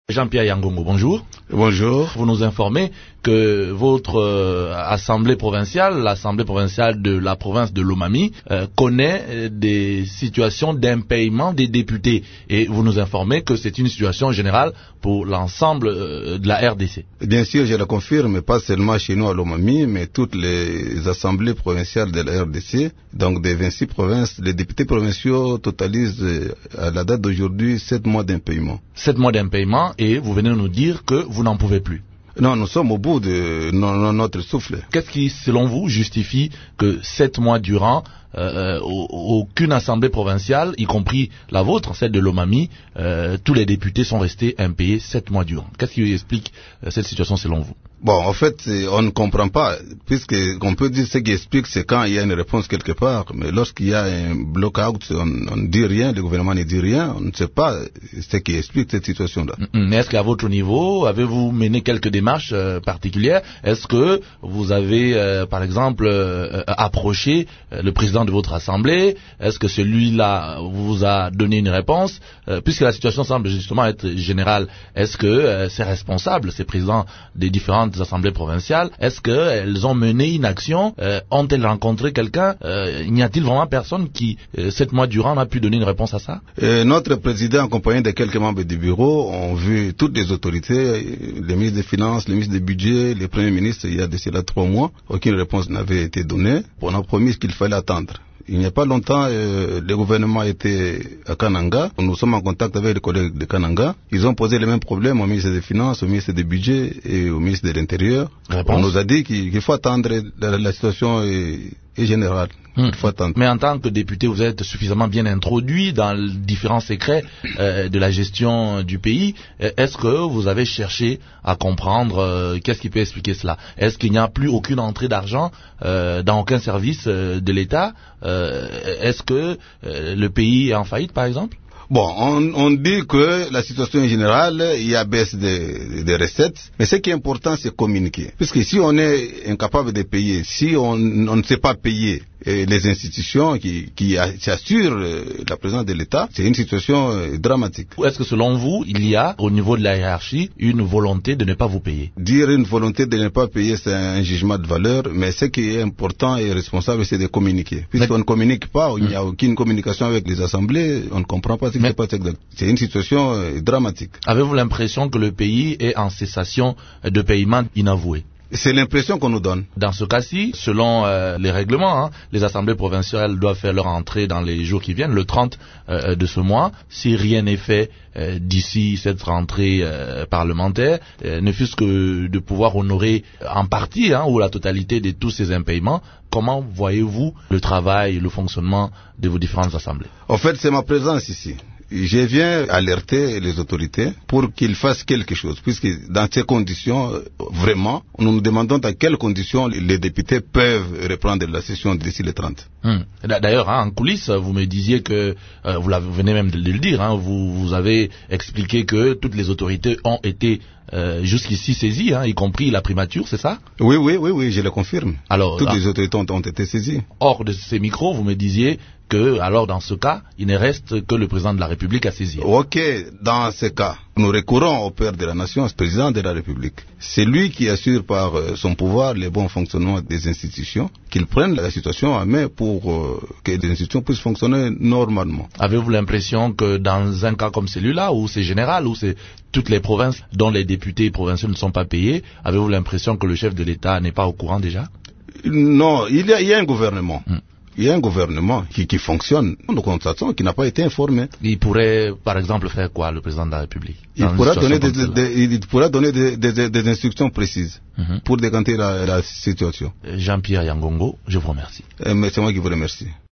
Jean-Pierre Yangongo, bonjour. Bonjour. Vous nous informez que votre assemblée provinciale, l'assemblée provinciale de la province de Lomami, connaît des situations d'impayement des députés. Et vous nous informez que c'est une situation générale pour l'ensemble de la RDC. Bien sûr, je le confirme, pas seulement chez nous à Lomami, mais toutes les assemblées provinciales de la RDC, donc des 26 provinces, les députés provinciaux totalisent à la date d'aujourd'hui 7 mois d'impayement. 7 mois d'impayement, et vous venez nous dire que vous n'en pouvez plus. Non, nous sommes au bout de notre souffle. Qu'est-ce qui, selon vous, justifie que 7 mois durant, aucune assemblée provinciale, y compris la vôtre, celle de Lomami, tous les députés sont restés impayés 7 mois durant? Qu'est-ce qui explique cette situation selon vous? Bon, en fait, on ne comprend pas, puisque on peut dire ce qui explique, c'est quand il y a une réponse quelque part, mais lorsqu'il y a un block-out, on ne dit rien, le gouvernement ne dit rien, on ne sait pas ce qui explique cette situation-là. Mais est-ce qu'à votre niveau, avez-vous mené quelques démarches particulières? Est-ce que vous avez, par exemple, approché le président de votre assemblée? Est-ce que celui-là vous a donné une réponse? Puisque la situation semble justement être générale, est-ce que ces responsables, ces présidents des différentes assemblées provinciales, est-ce qu'elles ont mené une action? Ont-elles rencontré quelqu'un? N'y a-t-il vraiment personne qui, 7 mois durant, n'a pu donner une réponse à ça? Notre président, accompagné de quelques membres du bureau, ont vu toutes les autorités, les ministres des Finances, les ministres du Budget, les premiers ministres, il y a de cela 3 mois. Aucune réponse n'avait été donnée. On a promis qu'il fallait attendre. Il n'y a pas longtemps, le gouvernement était à Kananga. Nous sommes en contact avec les collègues de Kananga. Ils ont posé les mêmes problèmes au ministre des Finances, au ministre du Budget et au ministre de l'Intérieur. On nous a dit qu'il faut attendre, la situation est générale. Il faut attendre. Mais en tant que député, vous êtes suffisamment bien introduit dans les différents secrets de la gestion du pays. Est-ce que vous avez cherché à comprendre qu'est-ce qui peut expliquer cela? Est-ce qu'il n'y a plus aucune entrée d'argent dans aucun service de l'État? Est-ce que le pays est en faillite, par exemple? Bon, on dit que la situation est générale, il y a baisse des recettes, mais ce qui est important, c'est communiquer. Puisque si on est incapable de payer, si on ne sait pas payer les institutions qui assurent la présence de l'État, c'est une situation dramatique. Est-ce que selon vous, il y a au niveau de la hiérarchie une volonté de ne pas vous payer? Dire une volonté de ne pas payer, c'est un jugement de valeur, mais ce qui est important et responsable, c'est de communiquer. Puisqu'on ne communique pas, il n'y a aucune communication avec les assemblées, on ne comprend pas ce qui se passe exactement. C'est une situation dramatique. Avez-vous l'impression que le pays est en cessation de paiement inavoué? C'est l'impression qu'on nous donne. Dans ce cas-ci, selon les règlements, les assemblées provinciales doivent faire leur entrée dans les jours qui viennent, le 30 de ce mois. Si rien n'est fait d'ici cette rentrée parlementaire, ne fût-ce que de pouvoir honorer en partie ou la totalité de tous ces impayements, comment voyez-vous le travail, le fonctionnement de vos différentes assemblées? En fait, c'est ma présence ici. Je viens alerter les autorités pour qu'ils fassent quelque chose, puisque dans ces conditions, vraiment, nous nous demandons dans quelles conditions les députés peuvent reprendre la session d'ici le 30. D'ailleurs, en coulisses, vous me disiez que, vous venez même de le dire, vous avez expliqué que toutes les autorités ont été jusqu'ici saisies, y compris la primature, c'est ça? Oui, je le confirme. Alors, toutes les autorités ont été saisies. Hors de ces micros, vous me disiez que, alors dans ce cas, il ne reste que le président de la République à saisir. Ok, dans ce cas, nous recourons au père de la nation, au président de la République. C'est lui qui assure par son pouvoir le bon fonctionnement des institutions, qu'il prenne la situation en main pour que les institutions puissent fonctionner normalement. Avez-vous l'impression que dans un cas comme celui-là, où c'est général, où c'est toutes les provinces dont les députés provinciaux ne sont pas payés, avez-vous l'impression que le chef de l'État n'est pas au courant déjà? Non, il y a un gouvernement. Il y a un gouvernement qui fonctionne. Nous constatons qu'il n'a pas été informé. Il pourrait, par exemple, faire quoi, le président de la République? Il pourra donner des instructions précises pour décanter la situation. Jean-Pierre Yangongo, je vous remercie. C'est moi qui vous remercie.